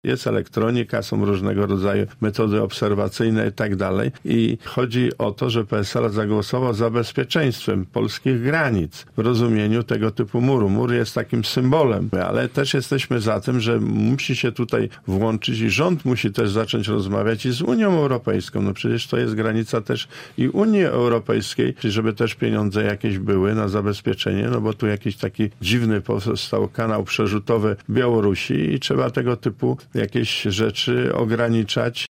Jest elektronika, są różnego rodzaju metody obserwacyjne i tak dalej. I chodzi o to, że PSL zagłosował za bezpieczeństwem polskich granic w rozumieniu tego typu muru. Mur jest takim symbolem, ale też jesteśmy za tym, że musi się tutaj włączyć i rząd musi też zacząć rozmawiać i z Unią Europejską. No przecież to jest granica też i Unii Europejskiej, żeby też pieniądze jakieś były na zabezpieczenie, no bo tu jakiś taki dziwny powstał kanał przerzutowy Białorusi i trzeba tego typu jakieś rzeczy ograniczać.